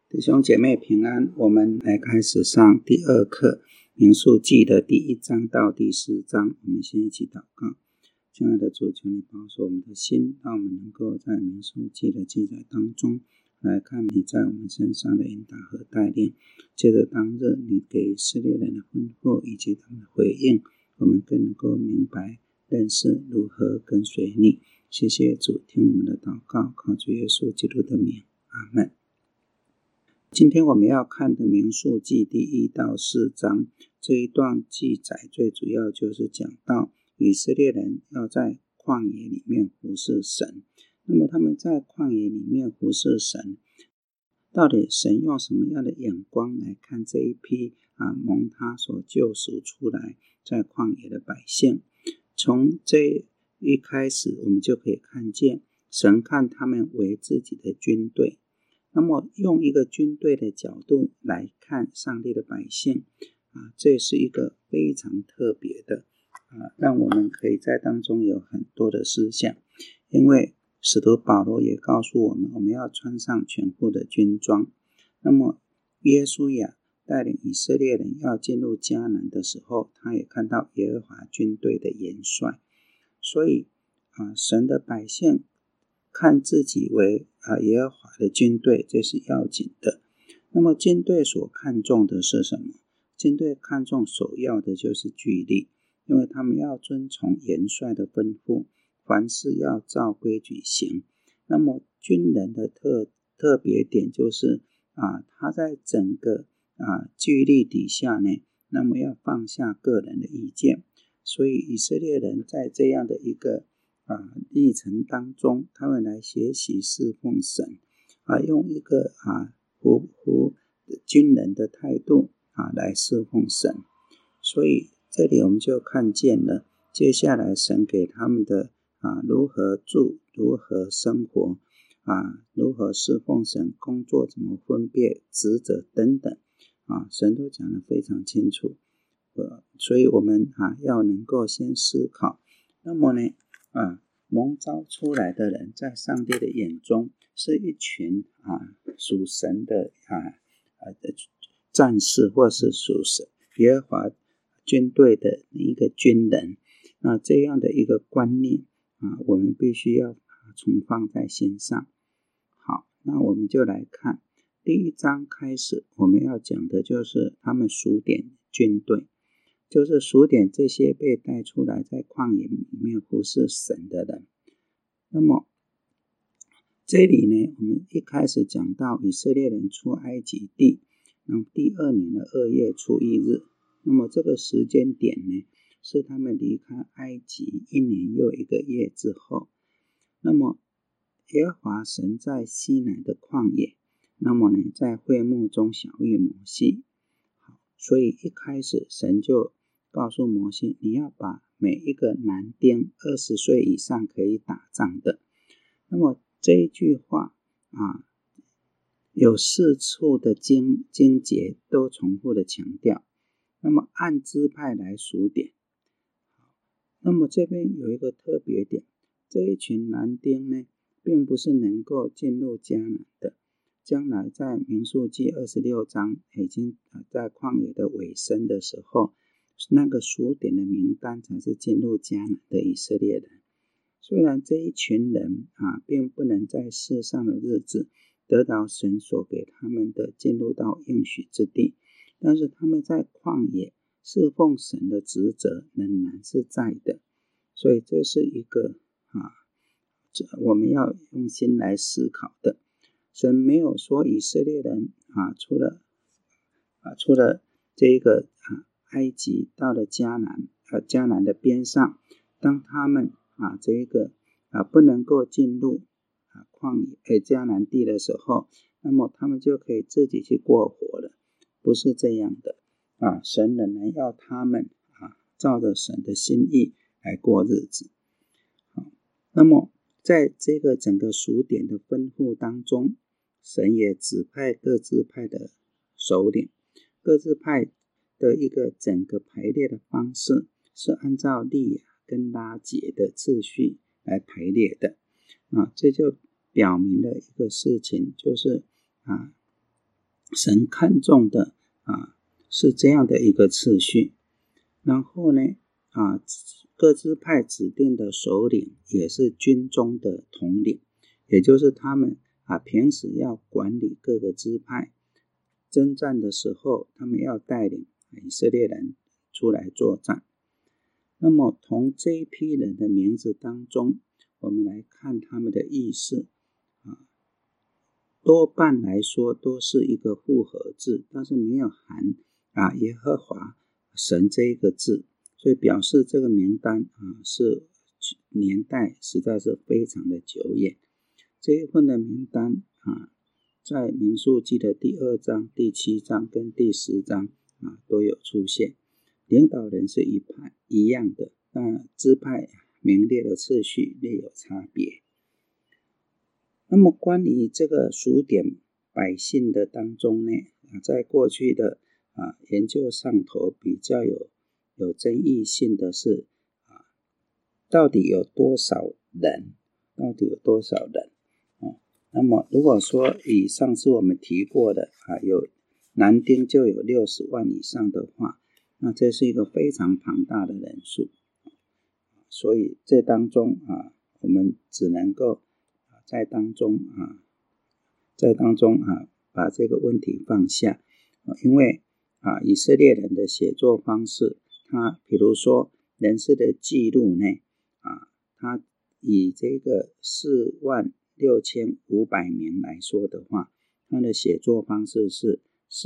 弟兄姐妹平安，我们来开始上第二课民数记的第1章到第10章。我们先一起祷告。亲爱的主，求你保守我们的心，让我们能够在民数记的记载当中来看你在我们身上的引导和带领。接着当日你给以色列人的吩咐以及他们的回应，我们更能够明白认识如何跟随你。谢谢主，听我们的祷告，靠主耶稣基督的名，阿们。今天我们要看的民数记第1到4章，这一段记载最主要就是讲到以色列人要在旷野里面服侍神。那么他们在旷野里面服侍神，到底神用什么样的眼光来看这一批蒙他所救赎出来在旷野的百姓？从这一开始我们就可以看见神看他们为自己的军队。那么用一个军队的角度来看上帝的百姓这是一个非常特别的让我们可以在当中有很多的思想。因为使徒保罗也告诉我们，我们要穿上全副的军装。那么约书亚带领以色列人要进入迦南的时候，他也看到耶和华军队的元帅。所以神的百姓看自己为耶和华的军队，这是要紧的。那么军队所看重的是什么？军队看重首要的就是纪律，因为他们要遵从元帅的吩咐，凡事要照规矩行。那么军人的特别点就是他在整个纪律底下呢，那么要放下个人的意见。所以以色列人在这样的一个历程当中，他们来学习侍奉神用一个服军人的态度来侍奉神。所以这里我们就看见了接下来神给他们的如何住，如何生活如何侍奉神，工作怎么分别职责等等神都讲得非常清楚。所以我们要能够先思考，那么呢蒙召出来的人在上帝的眼中是一群属神的战士，或是属神耶和华军队的一个军人。那这样的一个观念我们必须要存放在心上。好，那我们就来看第1章开始，我们要讲的就是他们数点军队，就是数点这些被带出来在旷野里面服侍神的人。那么这里呢，我们一开始讲到以色列人出埃及地，那么第2年的2月初1日，那么这个时间点呢，是他们离开埃及1年又1个月之后。那么耶和华神在西乃的旷野，那么呢在会幕中晓谕摩西。所以一开始神就告诉摩西，你要把每一个男丁20岁以上可以打仗的。那么这一句话有4处的经节都重复的强调。那么按支派来数点。那么这边有一个特别点，这一群男丁呢并不是能够进入迦南的。将来在民数记26章已经在旷野的尾声的时候，那个数点的名单才是进入迦南的以色列人。虽然这一群人并不能在世上的日子得到神所给他们的进入到应许之地，但是他们在旷野侍奉神的职责仍然是在的。所以这是一个我们要用心来思考的。神没有说以色列人出了这个埃及到了迦南的边上，当他们这个不能够进入迦南地的时候，那么他们就可以自己去过活了。不是这样的神仍然要他们照着神的心意来过日子。那么在这个整个数点的吩咐当中，神也指派各支派的首领。各支派的一个整个排列的方式是按照利亚跟拉结的次序来排列的这就表明了一个事情，就是神看重的是这样的一个次序。然后呢各支派指定的首领也是军中的统领，也就是他们平时要管理各个支派，征战的时候他们要带领以色列人出来作战。那么从这一批人的名字当中，我们来看他们的意思多半来说都是一个复合字，但是没有含耶和华神这一个字，所以表示这个名单是年代实在是非常的久远。这一份的名单在民数记的第2章、第7章跟第10章都有出现。领导人是一样的，但支派名列的次序略有差别。那么关于这个数点百姓的当中呢，在过去的研究上头比较有争议性的是到底有多少人？那么如果说以上次我们提过的有男丁就有60万以上的话，那这是一个非常庞大的人数。所以这当中我们只能够在当中把这个问题放下。因为以色列人的写作方式，他比如说人事的记录呢他以这个46500名来说的话，他的写作方式是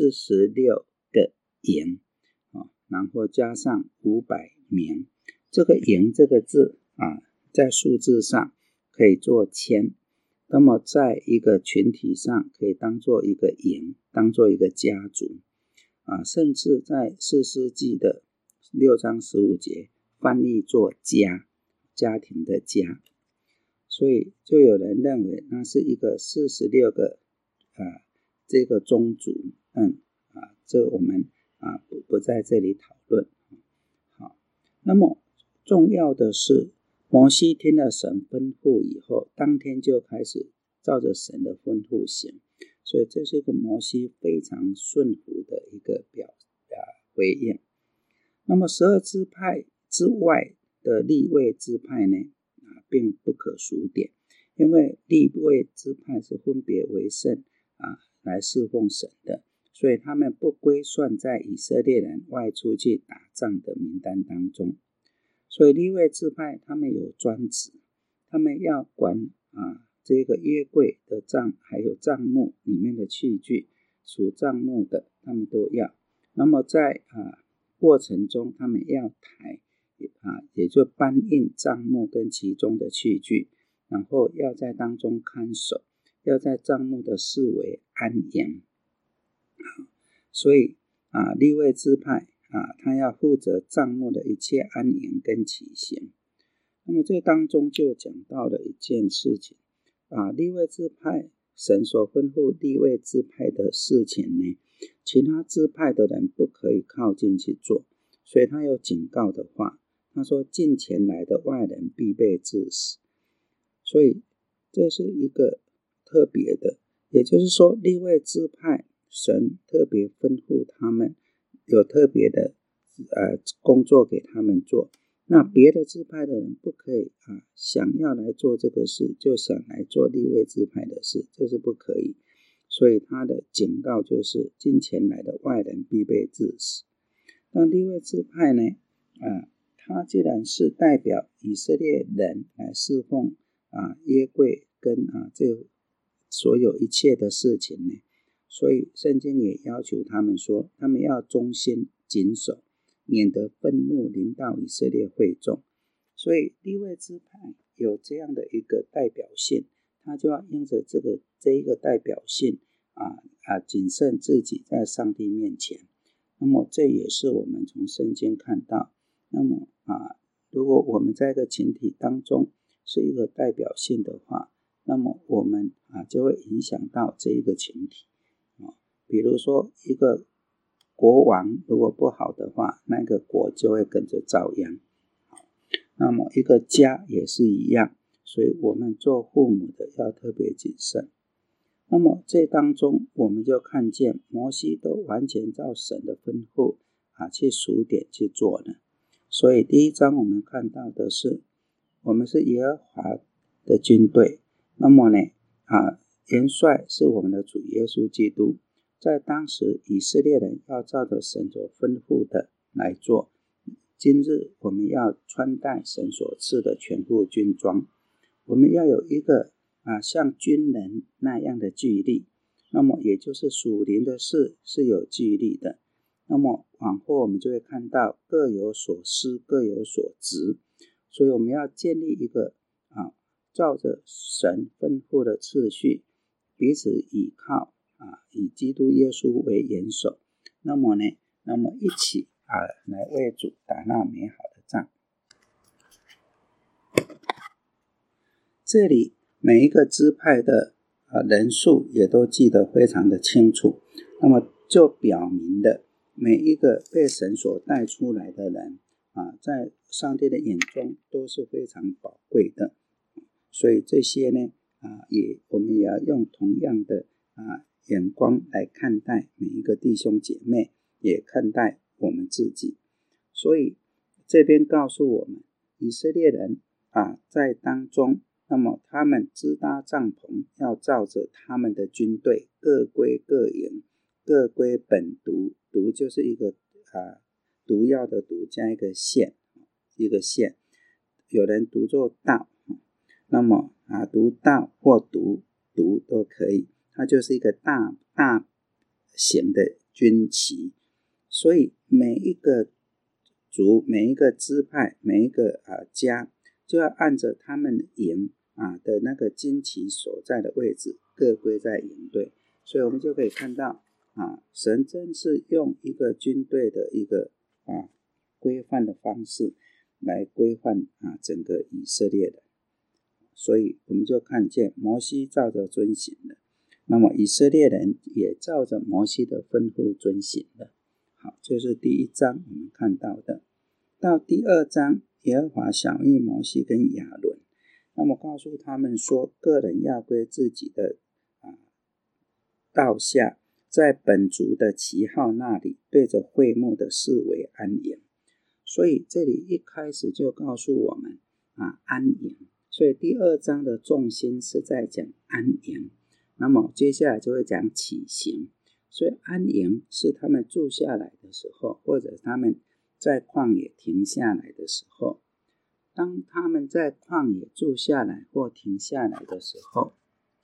46个营然后加上500名。这个营这个字在数字上可以做千，那么在一个群体上可以当做一个营，当做一个家族甚至在士师记的6章15节翻译作家，家庭的家。所以就有人认为那是一个46个这个宗族。这我们不在这里讨论。好，那么重要的是摩西听了神吩咐以后，当天就开始照着神的吩咐行，所以这是一个摩西非常顺服的一个回应。那么12支派之外的利未支派呢并不可数点，因为利未支派是分别为圣来侍奉神的，所以他们不归算在以色列人外出去打仗的名单当中。所以利未支派他们有专职，他们要管这个约柜的帐，还有帐幕里面的器具，属帐幕的他们都要。那么在过程中他们要抬也就搬运帐幕跟其中的器具，然后要在当中看守，要在帐幕的四围安营。所以利未支派他要负责帐幕的一切安营跟起行。那么这当中就讲到了一件事情利未支派神所吩咐利未支派的事情呢，其他支派的人不可以靠近去做，所以他有警告的话，他说近前来的外人必被治死。所以这是一个特别的，也就是说利未支派神特别吩咐他们有特别的工作给他们做，那别的支派的人不可以想要来做这个事就想来做利未支派的事，这是不可以。所以他的警告就是近前来的外人必被治死。那利未支派呢他既然是代表以色列人来侍奉约柜跟这所有一切的事情呢，所以圣经也要求他们说，他们要忠心谨守，免得愤怒临到以色列会众。所以利未支派有这样的一个代表性，他就要因着这一个代表性谨慎自己在上帝面前。那么这也是我们从圣经看到，那么如果我们在一个群体当中是一个代表性的话，那么我们就会影响到这一个群体比如说一个国王如果不好的话，那个国就会跟着遭殃。那么一个家也是一样，所以我们做父母的要特别谨慎。 那么这当中我们就看见摩西都完全照神的吩咐去数点去做呢。所以第一章我们看到的是我们是耶和华的军队，那么呢元帅是我们的主耶稣基督。在当时以色列人要照着神所吩咐的来做，今日我们要穿戴神所赐的全副军装，我们要有一个像军人那样的纪律，那么也就是属灵的事是有纪律的。那么往后我们就会看到各有所思各有所职，所以我们要建立一个照着神吩咐的次序，彼此倚靠以基督耶稣为元首，那么一起来为主打那美好的仗。这里每一个支派的人数也都记得非常的清楚，那么就表明了每一个被神所带出来的人在上帝的眼中都是非常宝贵的。所以这些呢我们也要用同样的眼光来看待每一个弟兄姐妹，也看待我们自己。所以这边告诉我们以色列人在当中，那么他们支搭帐篷要照着他们的军队各归各营，各归本读，读就是一个毒药的毒加一个县，有人读作道，那么读道或读都可以，它就是一个大型的军旗。所以每一个族每一个支派每一个家就要按着他们营的那个军旗所在的位置各归在营队。所以我们就可以看到神真是用一个军队的一个规范的方式来规范整个以色列人。所以我们就看见摩西照着遵行了，那么以色列人也照着摩西的吩咐遵行了。好，这是第一章我们看到的。到第二章，耶和华晓谕摩西跟亚伦，那么告诉他们说，个人要归自己的道下，在本族的旗号那里对着会幕的四围安营。所以这里一开始就告诉我们安营，所以第二章的重心是在讲安营，那么接下来就会讲起行。所以安营是他们住下来的时候，或者他们在旷野停下来的时候。当他们在旷野住下来或停下来的时候，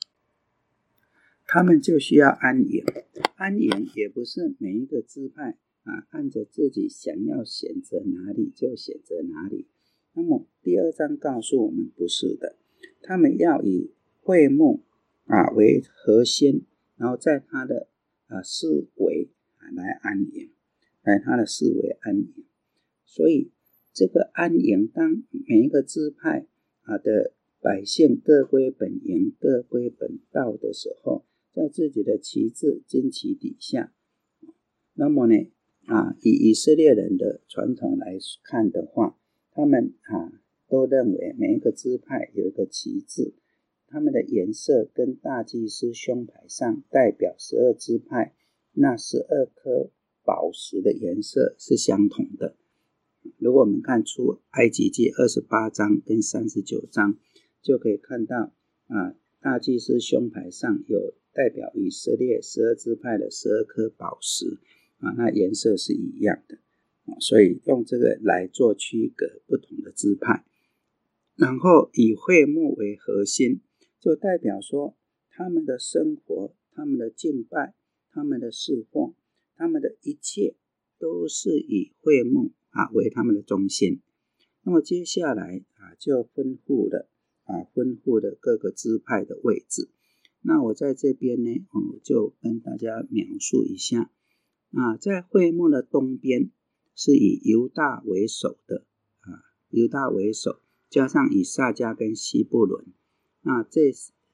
他们就需要安营。安营也不是每一个支派按着自己想要选择哪里就选择哪里。那么第二章告诉我们不是的，他们要以会幕为核心，然后在他的四围来安营，在他的四围安营。所以这个安营，当每一个支派的百姓各归本营各归本道的时候，在自己的旗帜旌旗底下，那么呢以以色列人的传统来看的话，他们都认为每一个支派有一个旗帜，他们的颜色跟大祭司胸牌上代表12支派那12颗宝石的颜色是相同的。如果我们看出埃及记28章跟39章，就可以看到大祭司胸牌上有代表以色列12支派的12颗宝石那颜色是一样的，所以用这个来做区隔不同的支派。然后以会幕为核心，就代表说他们的生活他们的敬拜他们的侍奉他们的一切都是以会幕为他们的中心。那么接下来就吩咐了各个支派的位置。那我在这边呢就跟大家描述一下在会幕的东边是以犹大为首的犹大为首，加上以萨迦跟西布伦，那这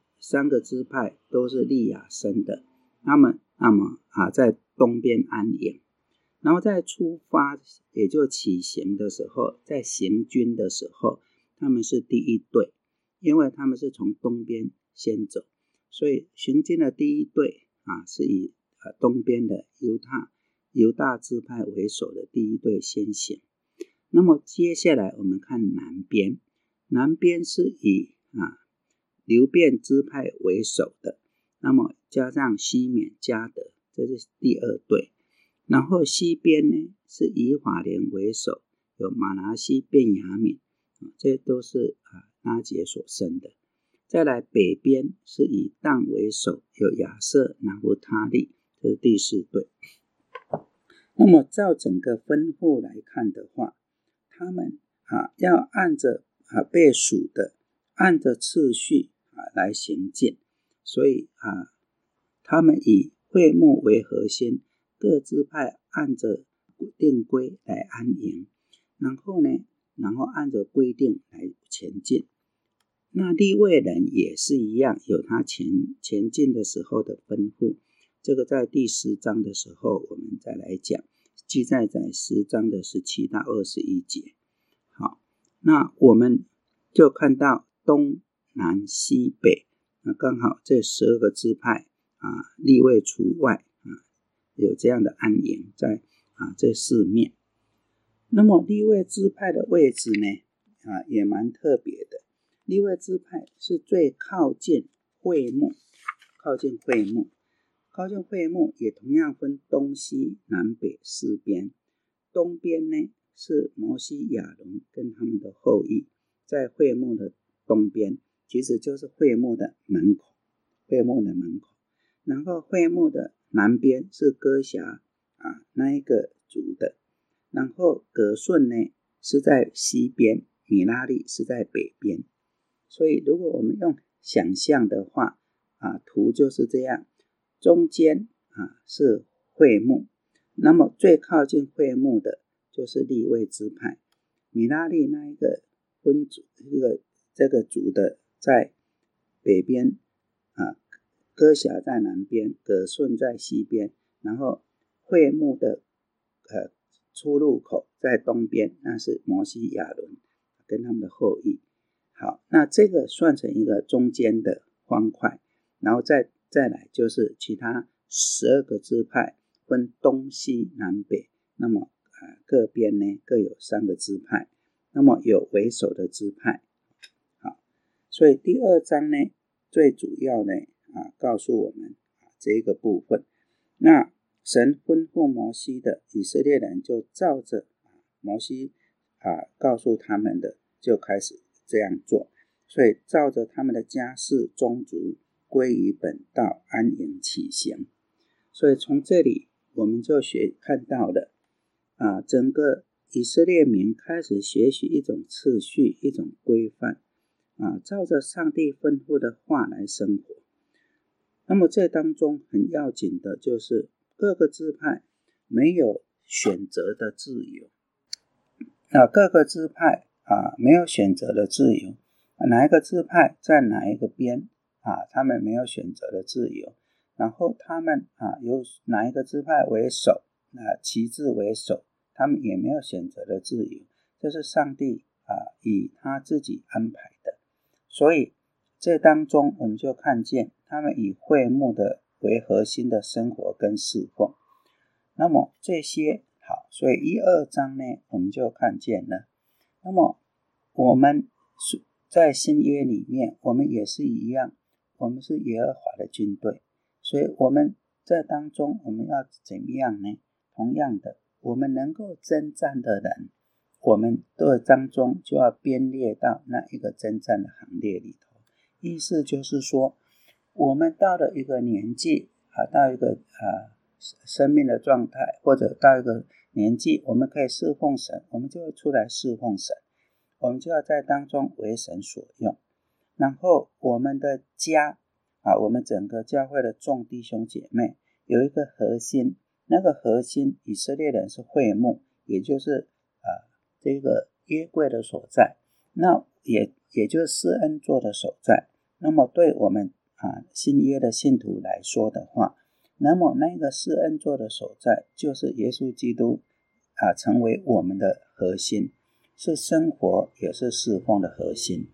3个支派都是利亚生的，那么在东边安营。然后在出发也就起行的时候，在行军的时候，他们是第一队，因为他们是从东边先走。 所以行经的第一队是以东边的犹大支派为首的第一队先行。那么接下来我们看南边是以流便支派为首的，那么加上西缅迦得，这是第二队。然后西边呢是以法莲为首，有马拿西、便雅悯，这都是拉结所生的。再来北边是以但为首，有亚设、拿弗他利，这是第四队。那么照整个分户来看的话，他们要按着被数的，按着次序来行进，所以他们以会幕为核心，各支派按着定规来安营，然后按着规定来前进。那利未人也是一样，有他前进的时候的分户，这个在第10章的时候我们再来讲，记载在10章的17到21节。好，那我们就看到东南西北，那刚好这12个支派利未除外有这样的安营在这四面。那么利未支派的位置呢也蛮特别的。利未支派是最靠近会幕，靠近会幕也同样分东西南北4边。东边呢是摩西、亚伦跟他们的后裔，在会幕的东边，其实就是会幕的门口。然后会幕的南边是哥辖那一个族的，然后革顺呢是在西边，米拉利是在北边。所以如果我们用想象的话图就是这样，中间是会幕，那么最靠近会幕的就是利未支派，米拉利那一个分族这个族的在北边哥辖在南边，革顺在西边，然后会幕的出入口在东边，那是摩西、亚伦跟他们的后裔。好，那这个算成一个中间的方块，然后再来就是其他12个支派分东西南北，那么各边呢各有3个支派，那么有为首的支派。好，所以第2章呢最主要呢告诉我们这一个部分。那神吩咐摩西的，以色列人就照着摩西告诉他们的就开始这样做，所以照着他们的家世宗族归于本道，安营起行。所以从这里我们就看到了整个以色列民开始学习一种次序，一种规范照着上帝吩咐的话来生活。那么这当中很要紧的就是各个支派没有选择的自由，各个支派没有选择的自由，哪一个支派在哪一个边他们没有选择的自由，然后他们由哪一个支派为首，旗帜为首，他们也没有选择的自由，这是上帝以他自己安排的。所以这当中我们就看见他们以会幕的为核心的生活跟侍奉。那么这些好，所以1、2章呢我们就看见了。那么我们在新约里面我们也是一样，我们是耶和华的军队，所以我们这当中我们要怎么样呢？同样的，我们能够征战的人，我们的当中就要编列到那一个征战的行列里头。意思就是说，我们到了一个年纪到一个生命的状态，或者到一个年纪我们可以侍奉神，我们就会出来侍奉神，我们就要在当中为神所用。然后我们的家我们整个教会的众弟兄姐妹有一个核心，那个核心以色列人是会幕，也就是这个约柜的所在，那也就是施恩座的所在。那么对我们新约的信徒来说的话，那么那个施恩座的所在就是耶稣基督成为我们的核心，是生活也是侍奉的核心。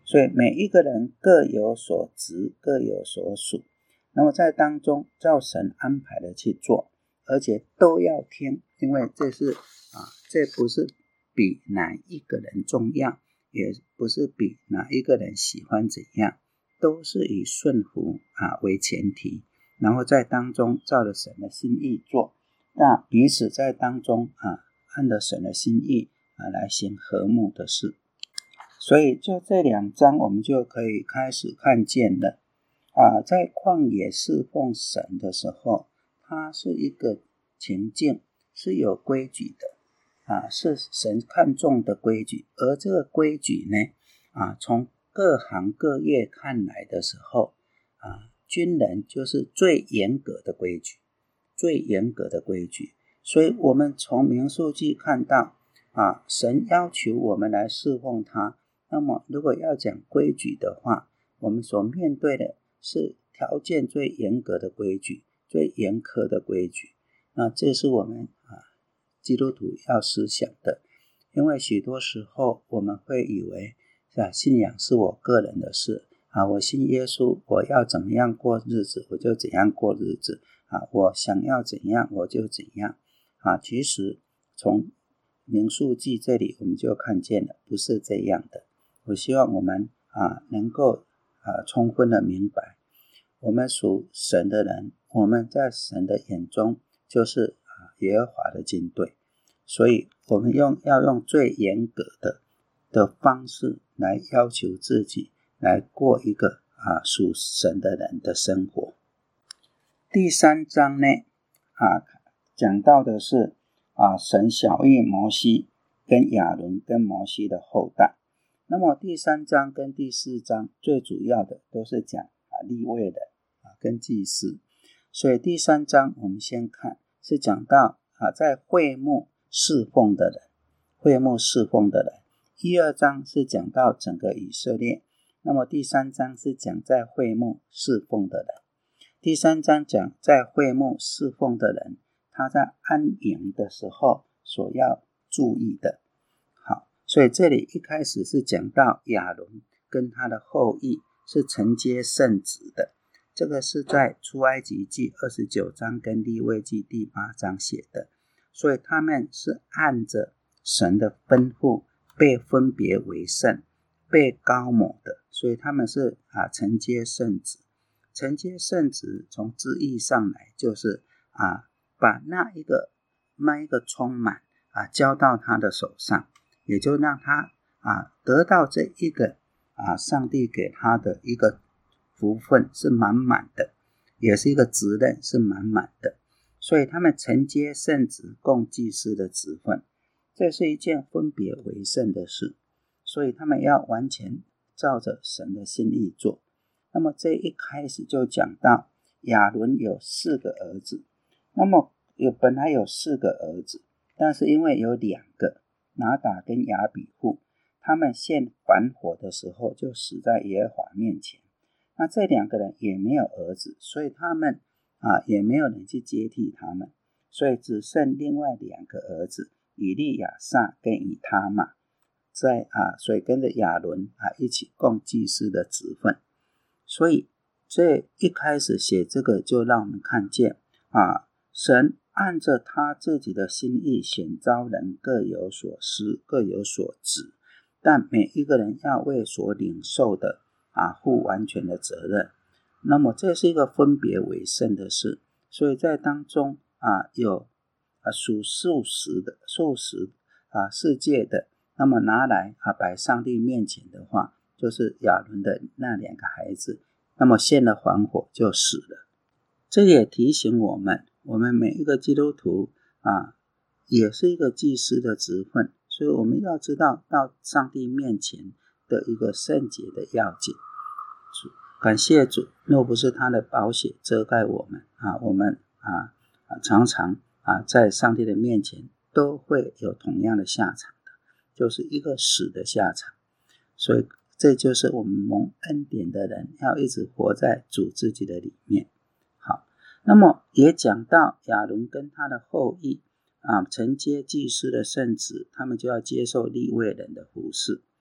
所以每一个人各有所职，各有所属。那么在当中照神安排的去做，而且都要听，因为这不是比哪一个人重要，也不是比哪一个人喜欢怎样，都是以顺服为前提，然后在当中照着神的心意做，那彼此在当中按着神的心意来行和睦的事。所以就这2章我们就可以开始看见了在旷野侍奉神的时候，它是一个情境，是有规矩的是神看重的规矩。而这个规矩呢从各行各业看来的时候军人就是最严格的规矩，最严格的规矩。所以我们从民数记看到神要求我们来侍奉他，那么如果要讲规矩的话，我们所面对的是条件最严格的规矩，最严苛的规矩。那这是我们基督徒要思想的。因为许多时候我们会以为信仰是我个人的事我信耶稣，我要怎么样过日子我就怎样过日子我想要怎样我就怎样其实从民数记这里我们就看见了不是这样的。我希望我们能够充分的明白，我们属神的人，我们在神的眼中就是耶和华的军队，所以我们要用最严格的方式来要求自己，来过一个属神的人的生活。第3章呢讲到的是神晓谕摩西跟亚伦跟摩西的后代。那么第3章跟第4章最主要的都是讲利未人跟祭司。所以第3章我们先看是讲到在会幕侍奉的人，会幕侍奉的人。1、2章是讲到整个以色列，那么第3章是讲在会幕侍奉的人。第3章讲在会幕侍奉的人，他在安营的时候所要注意的。好，所以这里一开始是讲到亚伦跟他的后裔是承接圣职的，这个是在出埃及记29章跟利未记第8章写的。所以他们是按着神的吩咐被分别为圣，被膏抹的，所以他们是承接圣职。承接圣职从字义上来就是把那一个充满交到他的手上，也就让他得到这一个上帝给他的一个福分是满满的，也是一个责任是满满的。所以他们承接圣职，供祭司的职分，这是一件分别为圣的事。所以他们要完全照着神的心意做。那么这一开始就讲到亚伦有4个儿子，那么本来有4个儿子，但是因为有2个拿达跟亚比户，他们献还火的时候就死在耶和华面前。那这2个人也没有儿子，所以他们也没有人去接替他们，所以只剩另外2个儿子以利亚撒跟以他玛所以跟着亚伦一起供祭司的职分。所以这一开始写这个就让我们看见神按着他自己的心意选召人，各有所思，各有所职，但每一个人要为所领受的负完全的责任。那么这是一个分别为圣的事，所以在当中有属素食世界的，那么拿来摆上帝面前的话，就是亚伦的那2个孩子，那么献了还火就死了。这也提醒我们每一个基督徒也是一个祭司的职分，所以我们要知道到上帝面前的一个圣洁的要紧。感谢主，若不是他的宝血遮盖我们我们常常在上帝的面前都会有同样的下场的，就是一个死的下场。所以这就是我们蒙恩典的人要一直活在主自己的里面。好，那么也讲到亚伦跟他的后裔承接祭司的圣职，他们就要接受利未人的服事。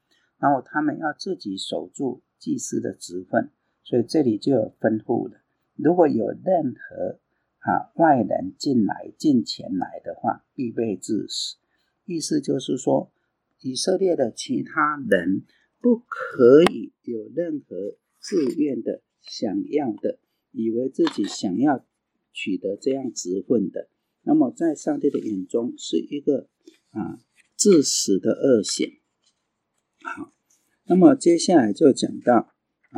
然后他们要自己守住祭司的职分，所以这里就有吩咐了，如果有任何外人进前来的话，必被治死。意思就是说，以色列的其他人不可以有任何自愿的想要的，以为自己想要取得这样职分的，那么在上帝的眼中是一个致死的恶行。好，那么接下来就讲到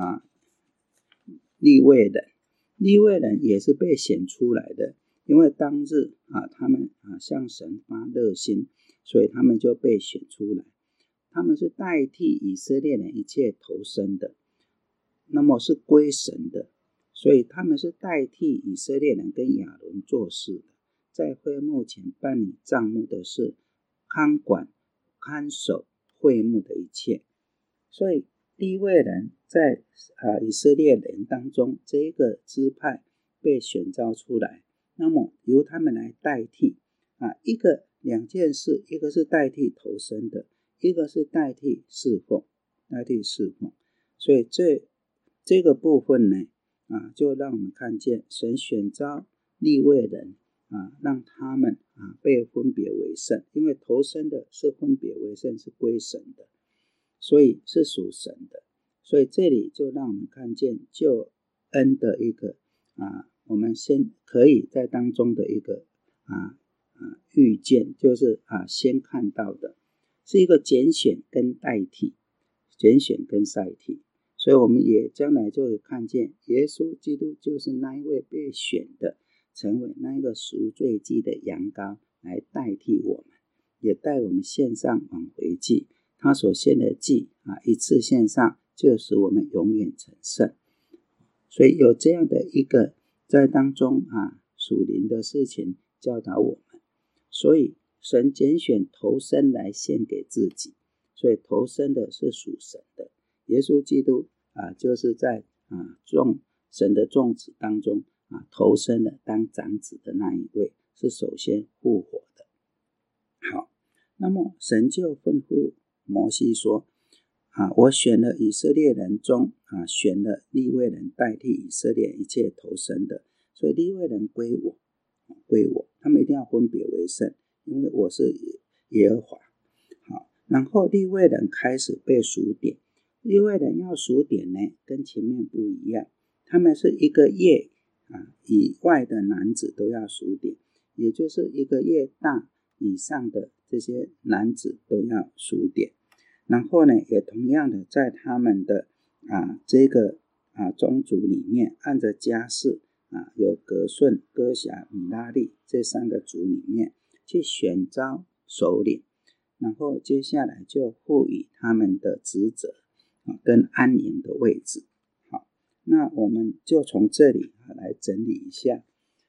利未人。利未人也是被选出来的，因为当日他们向神发热心，所以他们就被选出来。他们是代替以色列人一切投生的，那么是归神的，所以他们是代替以色列人跟亚伦做事的，在会幕前办理帐幕的事，看守会幕的一切。所以利未人在以色列人当中，这一个支派被选召出来，那么由他们来代替两件事，一个是代替投生的，一个是代替侍奉。所以这个部分呢就让我们看见神选召利未人让他们被分别为圣，因为投生的是分别为圣，是归神的，所以是属神的。所以这里就让我们看见救恩的一个我们先可以在当中的一个预见，就是先看到的是一个拣选跟代替，所以我们也将来就会看见耶稣基督就是那一位被选的，成为那一个赎罪祭的羊羔来代替我们，也带我们献上挽回祭。他所献的祭一次献上，就使我们永远成圣。所以有这样的一个在当中属灵的事情教导我们。所以神拣选投生来献给自己，所以投生的是属神的。耶稣基督就是在神的众子当中投生了当长子的那一位，是首先复活的。好，那么神就吩咐摩西说我选了以色列人中选了利未人代替以色列一切投生的，所以利未人归我，他们一定要分别为圣，因为我是耶和华。好，然后利未人开始被数点。利未人要数点呢，跟前面不一样，他们是一个月以外的男子都要数点，也就是一个月大以上的这些男子都要数点。然后呢，也同样的在他们的这个宗族里面，按着家世有革顺、哥辖、米拉利这三个族里面去选召首领，然后接下来就赋予他们的职责跟安营的位置。好，那我们就从这里来整理一下。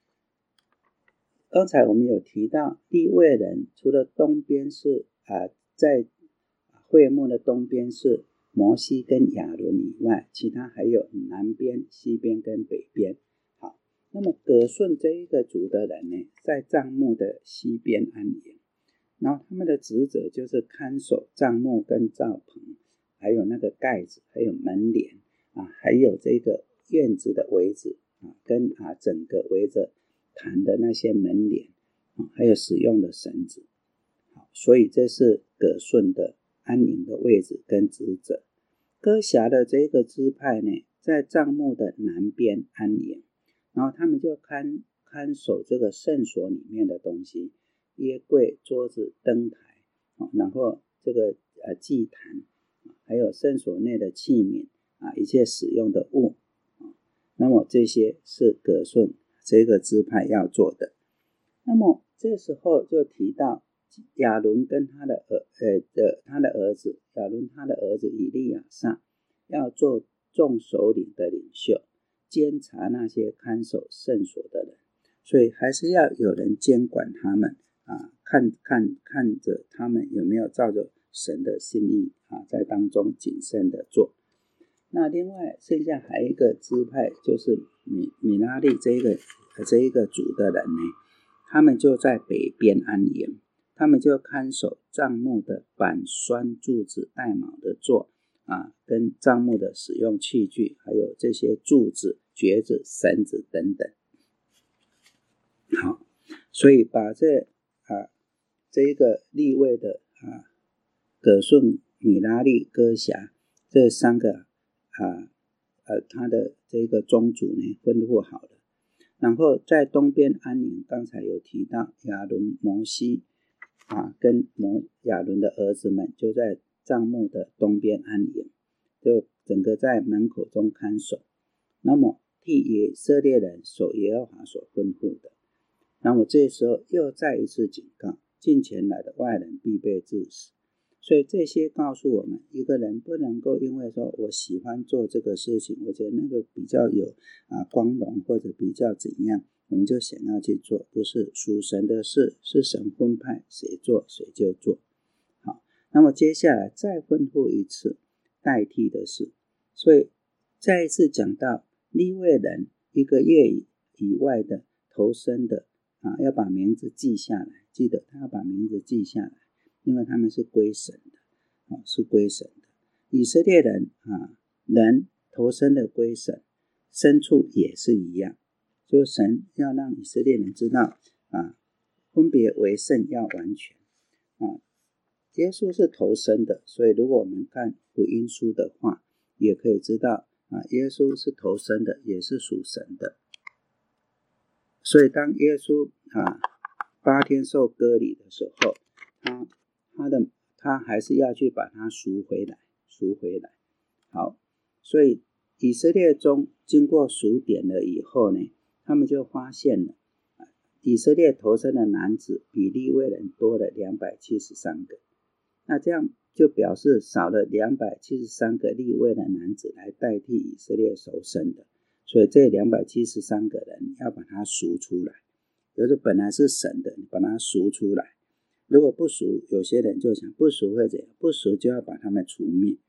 刚才我们有提到利未人除了东边是在会幕的东边是摩西跟亚伦以外，其他还有南边、西边跟北边。好，那么革顺这一个族的人呢，在帐幕的西边安营，然后他们的职责就是看守帐幕跟帐篷，还有那个盖子，还有门帘还有这个院子的围子跟整个围着坛的那些门帘还有使用的绳子。好，所以这是革顺的安营的位置跟职责。哥辖的这个支派呢，在帐幕的南边安营，然后他们就看守这个圣所里面的东西，约柜、桌子、灯台然后这个祭坛还有圣所内的器皿一切使用的物那么这些是革顺这个支派要做的。那么这时候就提到亚伦跟他的儿子，亚伦他的儿子以利亚撒要做众首领的领袖，监察那些看守圣所的人，所以还是要有人监管他们看着他们有没有照着神的心意在当中谨慎的做。那另外剩下还有一个支派，就是米拉利这一个族的人呢，他们就在北边安营， 他们就看守帐幕的板栓柱子带卯的座跟帐幕的使用器具，还有这些柱子、橛子、绳子等等。好，所以把这一个利未的葛顺、米拉利、哥辖这三个他的这个宗族呢吩咐好了。然后在东边安营，刚才有提到亚伦、摩西跟亚伦的儿子们就在帐幕的东边安营，就整个在门口中看守。那么替以色列人守耶和华所吩咐的。那么这时候又再一次警告，近前来的外人必被治死。所以这些告诉我们，一个人不能够因为说我喜欢做这个事情，我觉得那个比较有光荣或者比较怎样，我们就想要去做，不是属神的事，是神分派谁做谁就做。好，那么接下来再吩咐一次代替的事，所以再一次讲到利未人一个月以外的投生的要把名字记下来，记得他要把名字记下来，因为他们是归神的，是归神的。以色列人人投生的归神，牲畜也是一样，就神要让以色列人知道分别为圣要完全耶稣是投生的，所以如果我们看福音书的话，也可以知道耶稣是投生的，也是属神的。所以当耶稣8天受割礼的时候，他还是要去把它赎回来。好，所以以色列中经过数点了以后呢，他们就发现了以色列投生的男子比利未人多了273个。那这样就表示少了273个利未的男子来代替以色列守生的，所以这273个人要把它赎出来，就是本来是神的，你把它赎出来。如果不赎，有些人就想不赎会怎样？不赎就要把他们除灭，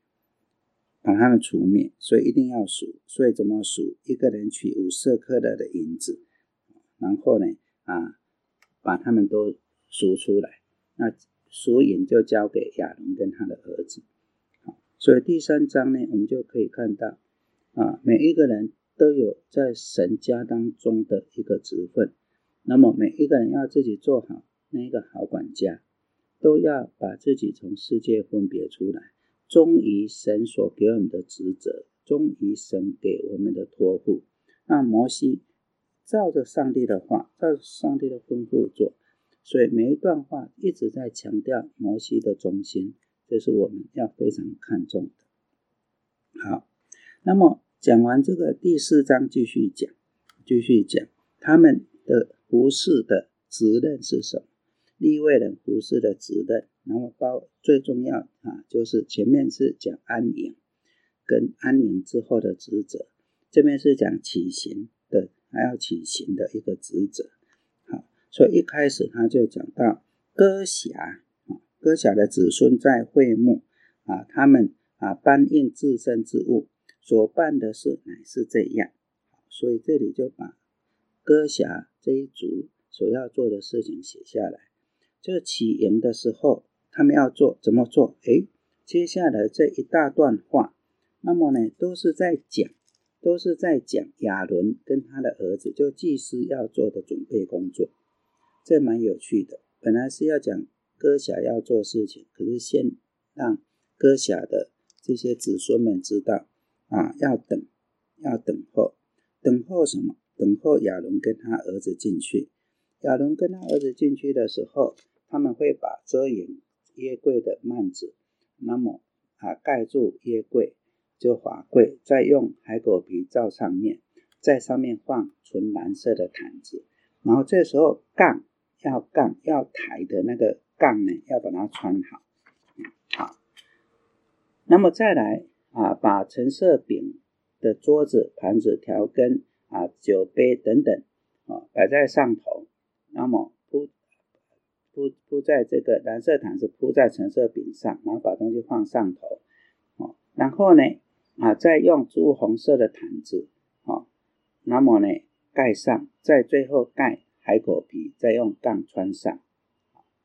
所以一定要赎。所以怎么赎？一个人取5舍客勒的银子，然后呢把他们都赎出来。那赎银就交给亚伦跟他的儿子。所以第3章呢，我们就可以看到每一个人都有在神家当中的一个职分，那么每一个人要自己做好那个好管家，都要把自己从世界分别出来，忠于神所给我们的职责，忠于神给我们的托付。那摩西照着上帝的话，照着上帝的吩咐做，所以每一段话一直在强调摩西的忠心，这是我们要非常看重的。好，那么讲完这个第4章，继续讲他们的服事的职任是什么？利未人服事的职任，然后最重要就是前面是讲安营跟安营之后的职责，这边是讲起行的，还要起行的一个职责。好，所以一开始他就讲到哥辖的子孙在会幕他们搬运至圣之物所办的事乃是这样。所以这里就把哥辖这一族所要做的事情写下来。就起营的时候他们要怎么做？接下来这一大段话，那么呢都是在讲亚伦跟他的儿子，就祭司要做的准备工作。这蛮有趣的，本来是要讲哥辖要做事情，可是先让哥辖的这些子孙们知道要等候什么？等候亚伦跟他儿子进去。亚伦跟他儿子进去的时候，他们会把遮掩约柜的幔子，那么盖住约柜，就法柜，再用海狗皮罩上面，在上面放纯蓝色的毯子，然后这时候要抬的那个杠呢，要把它穿好。好，那么再来把陈设饼的桌子、盘子、调羹酒杯等等摆在上头，那么铺在这个蓝色毯子铺在陈设饼上，然后把东西放上头然后呢再用朱红色的毯子那么呢盖上，再最后盖海狗皮，再用杠穿上。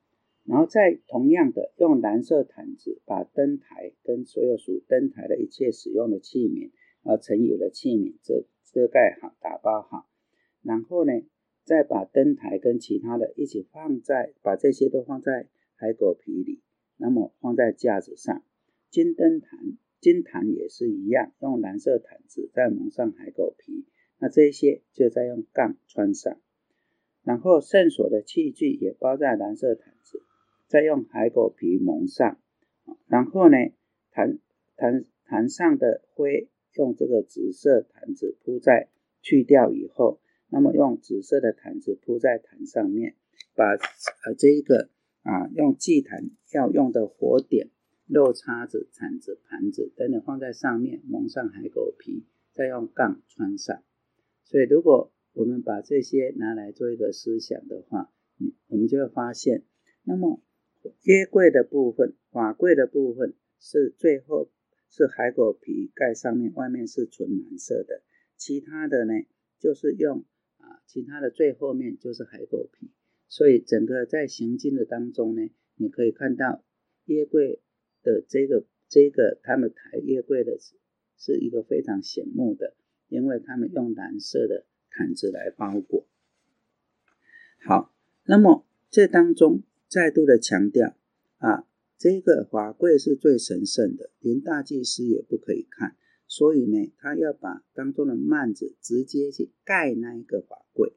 然后再同样的用蓝色毯子把灯台跟所有属灯台的一切使用的器皿盛油的器皿遮盖好打包好，然后呢再把灯台跟其他的一起把这些都放在海狗皮里，那么放在架子上。金坛也是一样，用蓝色毯子再蒙上海狗皮，那这些就再用杠穿上，然后圣所的器具也包在蓝色毯子，再用海狗皮蒙上，然后呢坛上的灰用这个紫色毯子去掉以后，那么用紫色的毯子铺在坛上面，把这一个用祭坛要用的火点、肉叉子、铲子、盘子等等放在上面，蒙上海狗皮，再用杠穿上。所以如果我们把这些拿来做一个思想的话，我们就会发现，那么约柜的部分、法柜的部分是最后是海狗皮盖上面，外面是纯蓝色的，其他的呢就是用其他的最后面就是海狗皮。所以整个在行进的当中呢，你可以看到约柜的这个他们抬约柜的是一个非常显目的，因为他们用蓝色的毯子来包裹。好，那么这当中再度的强调这个法柜是最神圣的，连大祭司也不可以看，所以呢他要把当中的幔子直接去盖那一个法柜，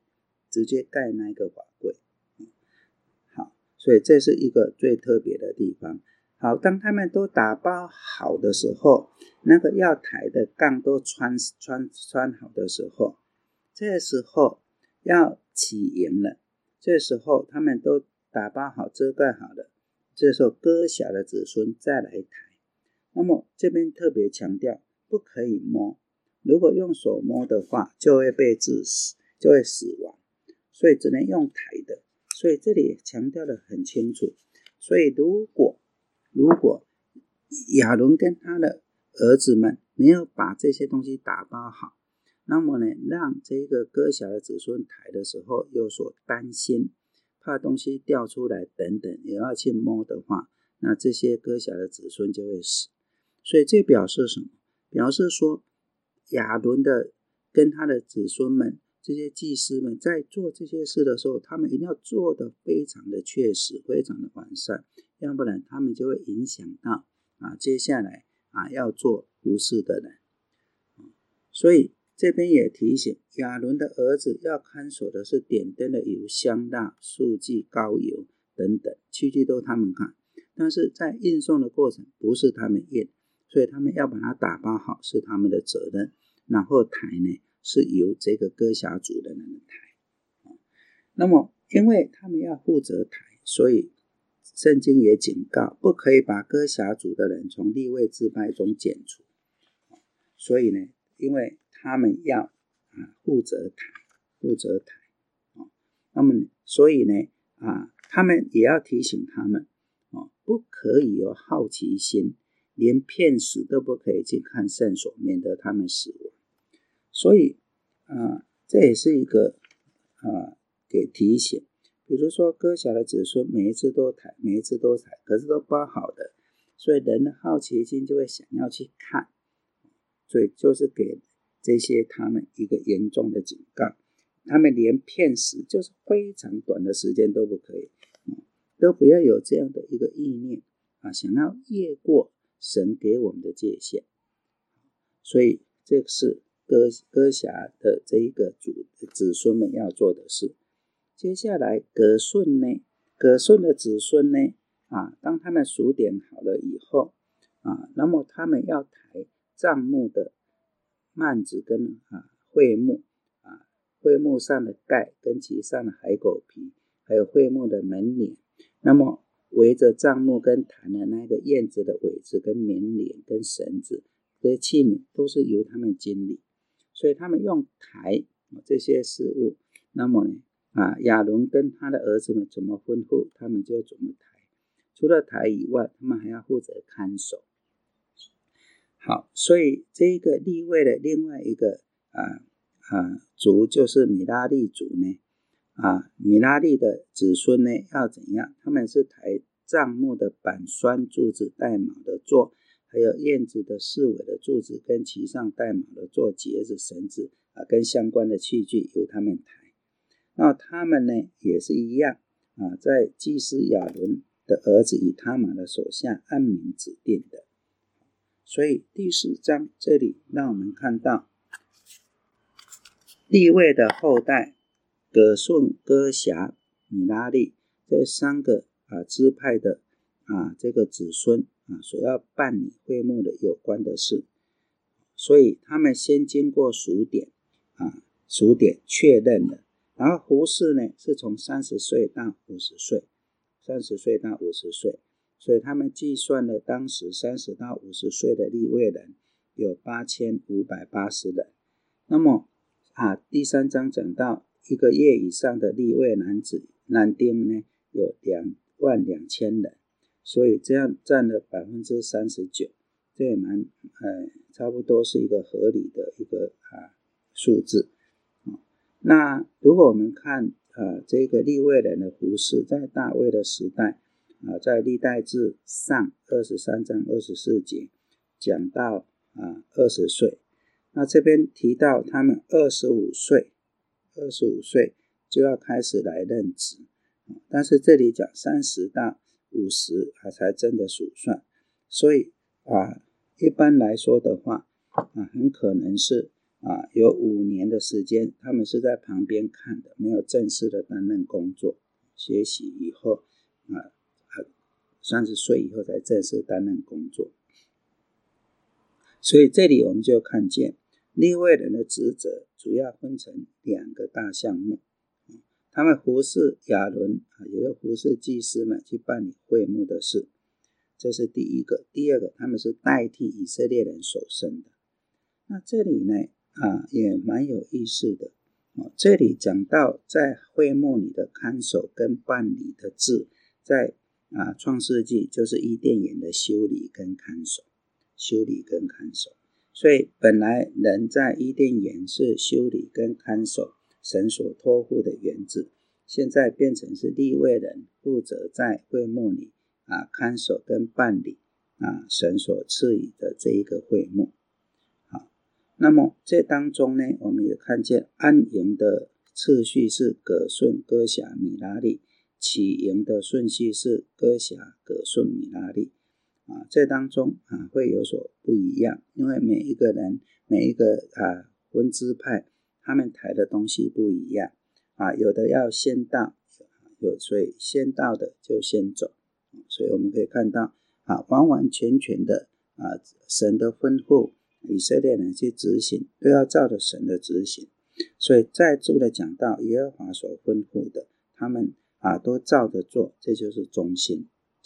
好，所以这是一个最特别的地方。好，当他们都打包好的时候，那个要抬的杠都穿好的时候，这时候要起营了，这时候他们都打包好遮盖好了，这时候哥小的子孙再来抬。那么这边特别强调不可以摸，如果用手摸的话就会被致死，就会死亡，所以只能用抬的。所以这里强调得很清楚，所以如果亚伦跟他的儿子们没有把这些东西打包好，那么呢让这个哥小的子孙抬的时候有所担心，怕东西掉出来等等，也要去摸的话，那这些哥小的子孙就会死。所以这表示什么？表示说亚伦的跟他的子孙们，这些祭司们在做这些事的时候，他们一定要做得非常的确实，非常的完善，要不然他们就会影响到接下来要做服事的人。所以这边也提醒亚伦的儿子要看守的是点灯的油、香蜡、素祭、膏油等等器具都他们看，但是在运送的过程不是他们运，所以他们要把它打包好是他们的责任，然后抬呢是由这个哥辖族的人抬。那么因为他们要负责抬，所以圣经也警告不可以把哥辖族的人从利未支派中剪除。所以呢因为他们要负责抬，那么所以呢他们也要提醒他们不可以有好奇心，连骗死都不可以去看圣所，免得他们死亡。所以这也是一个给提醒，比如说哥小的子孙每一次都抬，可是都包好的，所以人的好奇心就会想要去看，所以就是给这些他们一个严重的警告，他们连骗死就是非常短的时间都不可以，都不要有这样的一个意念想要越过神给我们的界限。所以这是哥辖的这一个子孙们要做的事。接下来革顺的子孙呢当他们数点好了以后那么他们要抬帐幕的幔子跟会幕上的盖跟其上的海狗皮，还有会幕的门帘，那么围着帐幕跟坛的那个燕子的尾子跟棉帘跟绳子，这些器皿都是由他们经理，所以他们用抬这些事物，那么呢亚伦跟他的儿子们怎么吩咐他们就怎么抬，除了抬以外他们还要负责看守。好，所以这个利未的另外一个族就是米拉利族呢米拉利的子孙呢要怎样？他们是抬帐幕的板栓柱子带卯的座，还有燕子的四尾的柱子跟其上带卯的座，节子绳子跟相关的器具由他们抬。那他们呢也是一样在祭司亚伦的儿子以他玛的手下按名指定的。所以第4章这里让我们看到利未的后代葛顺、哥辖、米拉利这3个支派的这个子孙所要办理会幕的有关的事。所以他们先经过数点确认了，然后服事呢是从30岁到50岁，30岁到50岁，所以他们计算了当时30到50岁的利未人有8580人。那么第3章讲到1个月以上的利未男子男丁呢有22000人，所以这样占了 39%， 这也蛮差不多是一个合理的一个数字。那如果我们看这个利未人的服事，在大卫的时代在历代志上23章24节讲到20岁，那这边提到他们25岁就要开始来任职，但是这里讲30到50才真的数算，所以一般来说的话很可能是有5年的时间他们是在旁边看的，没有正式的担任工作，学习以后30岁以后才正式担任工作。所以这里我们就看见利未人的职责主要分成2个大项目，他们服侍亚伦也就服侍祭司们去办理会幕的事，这是第一个。第二个，他们是代替以色列人守圣的。那这里呢也蛮有意思的这里讲到在会幕里的看守跟办理的制，在创世纪就是伊甸园的修理跟看守，所以本来人在伊甸园是修理跟看守神所托付的园子，现在变成是利未人负责在会幕里看守跟办理神所赐予的这一个会幕。那么这当中呢，我们也看见安营的次序是葛顺、哥辖、米拉利，起营的顺序是哥辖、葛顺、米拉利这当中会有所不一样，因为每一个人每一个分支派他们抬的东西不一样有的要先到，所以先到的就先走，所以我们可以看到完完全全的神的吩咐以色列人去执行，都要照着神的执行。所以再度的讲到耶和华所吩咐的，他们都照着做，这就是忠心。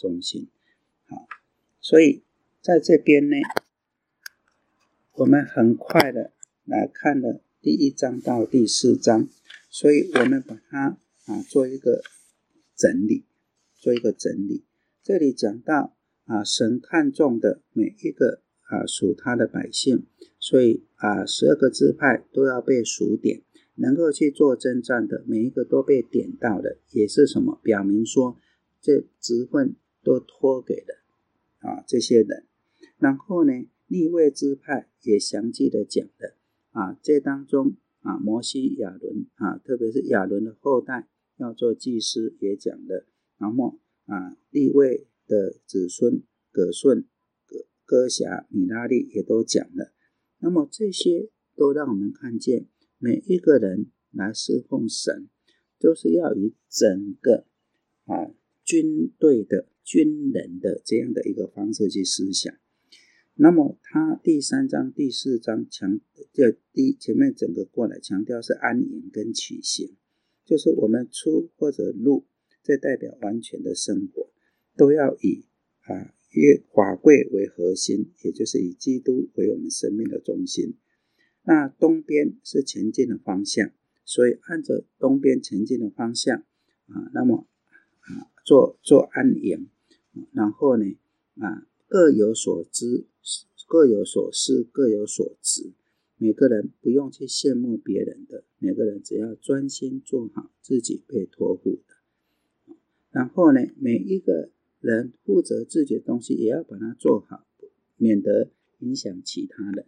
所以在这边呢，我们很快的来看了第1章到第4章，所以我们把它做一个整理。这里讲到神看重的每一个属他的百姓，所以12个支派都要被数点，能够去做征战的每一个都被点到的，也是什么？表明说这职分都托给了这些人。然后呢，利未支派也详细的讲了这当中摩西、亚伦特别是亚伦的后代要做祭司也讲了，然后利未的子孙葛顺、哥辖、米拉利也都讲了。那么这些都让我们看见每一个人来侍奉神都是要以整个军队的军人的这样的一个方式去思想。那么他第3章第4章前面整个过来强调是安营跟取行，就是我们出或者入，这代表完全的生活都要以法柜为核心，也就是以基督为我们生命的中心。那东边是前进的方向，所以按着东边前进的方向那么做安营，然后呢各有所知，各有所思，各有所执， 每个人不用去羡慕别人的，每个人只要专心做好自己被托付的。然后呢，每一个人负责自己的东西也要把它做好，免得影响其他人。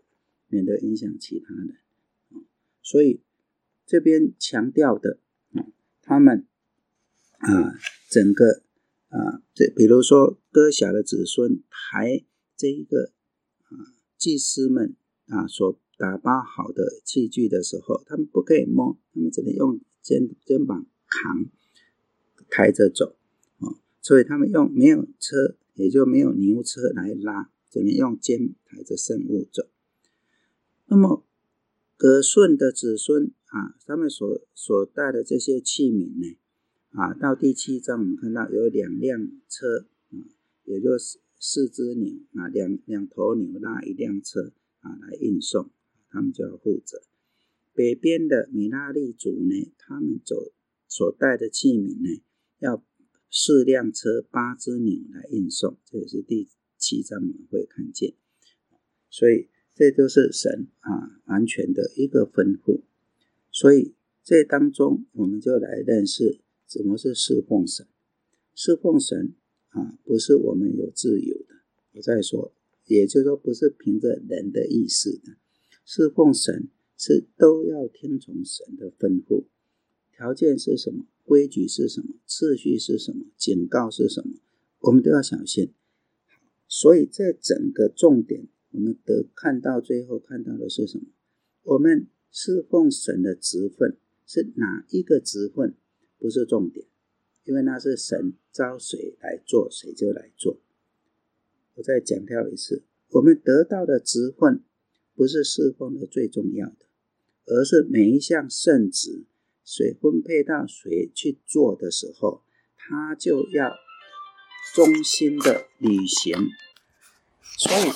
所以这边强调的，他们整个比如说哥小的子孙抬这一个祭司们所打包好的器具的时候，他们不可以摸，他们只能用肩膀扛抬着走，所以他们用没有车，也就没有牛车来拉，只能用肩抬着圣物走。那么革顺的子孙他们所带的这些器皿呢，到第7章我们看到有2辆车，也就是4只牛两头牛拉1辆车来运送，他们就要负责。北边的米拉利族呢，他们所带的器皿呢，要4辆车8只牛来运送，这也是第7章我们会看见。所以这就是神完全的一个吩咐。所以这当中我们就来认识什么是侍奉神。侍奉神不是我们有自由的，我再说，也就是说不是凭着人的意思的。侍奉神是都要听从神的吩咐，条件是什么，规矩是什么，次序是什么，警告是什么，我们都要小心。所以这整个重点我们看到最后看到的是什么？我们侍奉神的职分是哪一个职分不是重点，因为那是神召谁来做谁就来做。我再强调一次，我们得到的职分不是侍奉的最重要的，而是每一项圣职谁分配到谁去做的时候，他就要忠心的履行。所以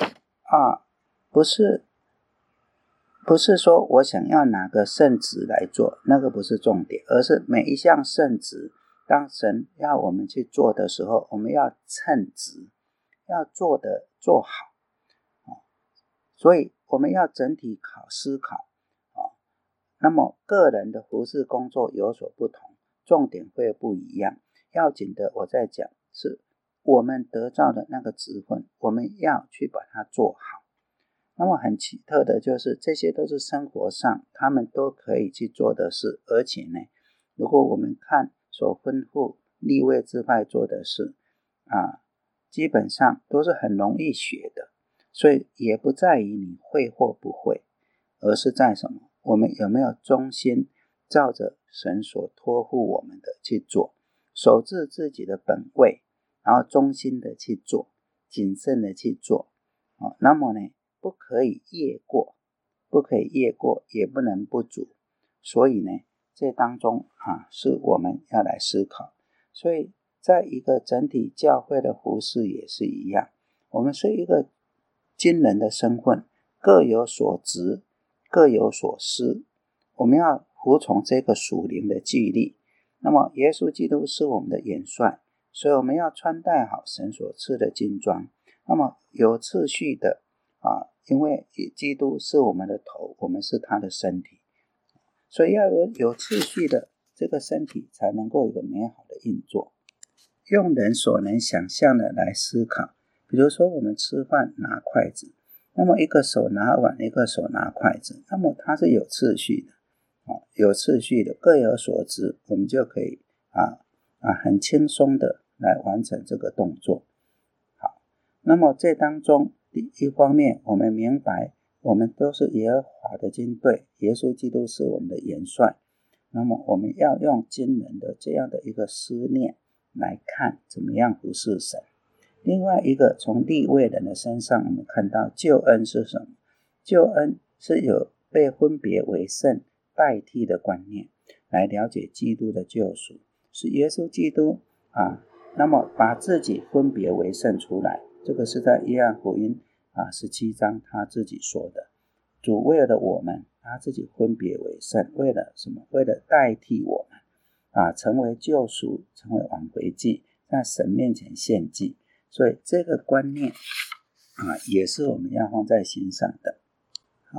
不是说我想要哪个圣职来做，那个不是重点，而是每一项圣职当神要我们去做的时候，我们要称职，要做好。所以我们要整体思考那么个人的服事工作有所不同，重点会不一样。要紧的我在讲是我们得到的那个职分，我们要去把它做好。那么很奇特的就是这些都是生活上他们都可以去做的事，而且呢，如果我们看所吩咐利未支派做的事基本上都是很容易学的。所以也不在于你会或不会，而是在什么？我们有没有忠心照着神所托付我们的去做，守住自己的本位，然后忠心的去做，谨慎的去做那么呢，不可以越过，也不能不足。所以呢，这当中是我们要来思考。所以在一个整体教会的服事也是一样，我们是一个今人的身份，各有所职，各有所思，我们要服从这个属灵的纪律。那么耶稣基督是我们的元帅，所以我们要穿戴好神所赐的金装，那么有次序的因为基督是我们的头，我们是他的身体，所以要有次序的这个身体才能够有个美好的运作。用人所能想象的来思考，比如说我们吃饭拿筷子，那么一个手拿碗，一个手拿筷子，那么它是有次序的各有所职，我们就可以很轻松的来完成这个动作。好，那么这当中一方面我们明白我们都是耶和华的军队，耶稣基督是我们的元帅，那么我们要用今人的这样的一个思念来看怎么样服侍神。另外一个从利未人的身上我们看到救恩是什么？救恩是有被分别为圣代替的观念，来了解基督的救赎，是耶稣基督那么把自己分别为圣出来，这个是在约翰福音17章他自己说的。主为了我们他自己分别为圣，为了什么？为了代替我们成为救赎，成为挽回祭，在神面前献祭。所以这个观念也是我们要放在心上的。好，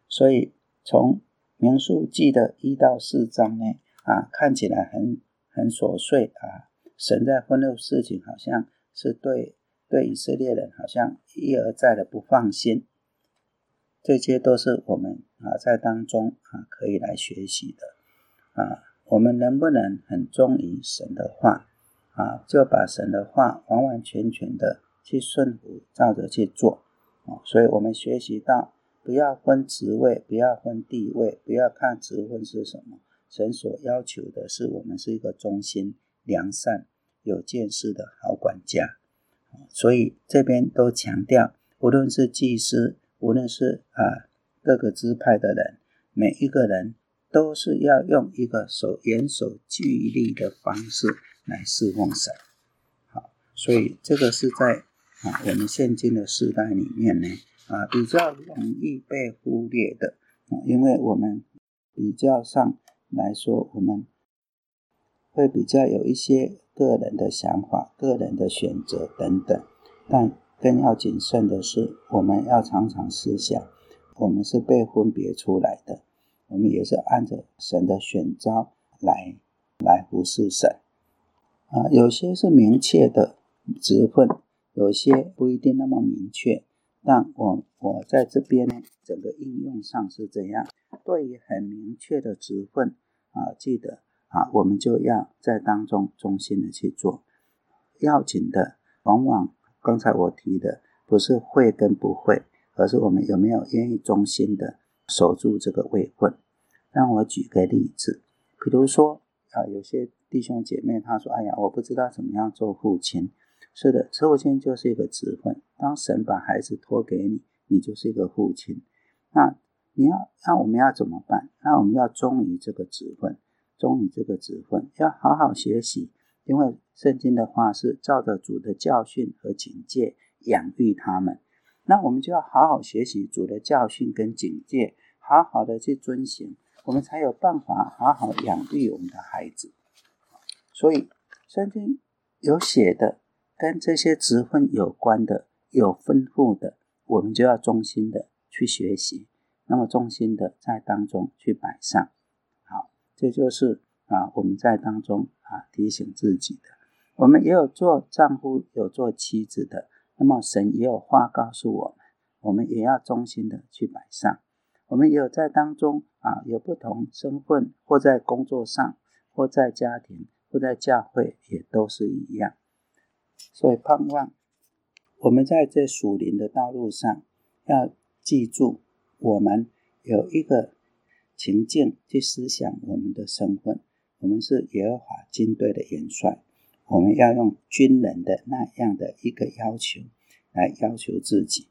所以从民数记的1到4章呢，看起来很琐碎神在吩咐事情好像是对以色列人好像一而再的不放心，这些都是我们在当中可以来学习的我们能不能很忠于神的话就把神的话完完全全的去顺服，照着去做所以我们学习到不要分职位，不要分地位，不要看职分是什么，神所要求的是我们是一个忠心、良善、有见识的好管家所以这边都强调，无论是祭司，无论是各个支派的人，每一个人都是要用一个严守纪律的方式来侍奉神所以这个是在我们现今的时代里面呢比较容易被忽略的因为我们比较上来说，我们会比较有一些个人的想法、个人的选择等等，但更要谨慎的是，我们要常常思想，我们是被分别出来的，我们也是按着神的选召来服侍神有些是明确的职分，有些不一定那么明确，但我在这边呢，整个应用上是这样。对于很明确的职分记得我们就要在当中忠心的去做。要紧的往往刚才我提的不是会跟不会，而是我们有没有愿意忠心的守住这个位分。让我举个例子，比如说有些弟兄姐妹他说我不知道怎么样做父亲。是的，父亲就是一个职分，当神把孩子托给你，你就是一个父亲。那我们要怎么办？那我们要忠于这个职分，要好好学习，因为圣经的话是照着主的教训和警戒养育他们。那我们就要好好学习主的教训跟警戒，好好的去遵行，我们才有办法好好养育我们的孩子。所以圣经有写的跟这些职分有关的，有吩咐的，我们就要忠心的去学习，那么忠心的在当中去摆上。好，这就是我们在当中提醒自己的。我们也有做丈夫，有做妻子的，那么神也有话告诉我们，我们也要忠心的去摆上。我们也有在当中有不同身份，或在工作上，或在家庭，或在教会，也都是一样。所以盼望我们在这属灵的道路上要记住，我们有一个情境去思想我们的身份，我们是耶和华军队的元帅，我们要用军人的那样的一个要求来要求自己。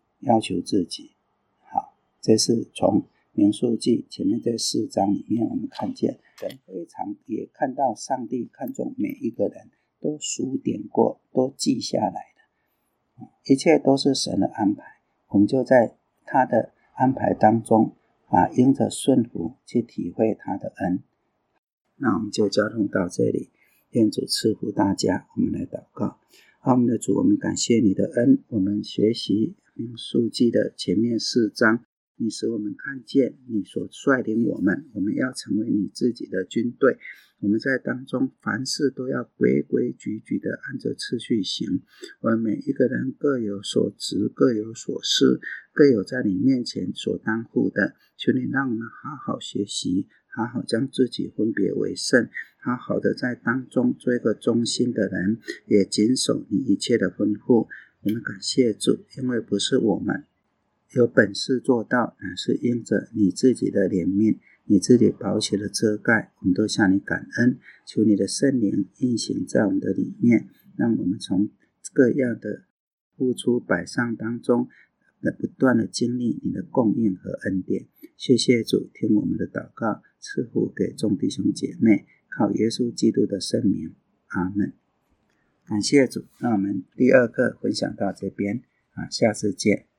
好，这是从民数记前面这4章里面我们看见，人非常也看到上帝看重每一个人都数点过，都记下来的一切都是神的安排，我们就在他的安排当中因着顺服去体会他的恩。那我们就交通到这里，愿主赐福大家。我们来祷告。我们的主，我们感谢你的恩，我们学习民数记的前面4章，你使我们看见你所率领我们要成为你自己的军队，我们在当中凡事都要规规矩矩的按着次序行，我们每一个人各有所职，各有所事，各有在你面前所担负的，求你让我们好好学习，好好将自己分别为圣，好好的在当中做一个忠心的人，也谨守你一切的吩咐。我们感谢主，因为不是我们有本事做到，乃是因着你自己的怜悯，你自己宝血的遮盖，我们都向你感恩。求你的圣灵运行在我们的里面，让我们从各样的付出摆上当中不断的经历你的供应和恩典。谢谢主，听我们的祷告，赐福给众弟兄姐妹，靠耶稣基督的圣名，阿们。感谢主，那我们第2课分享到这边下次见。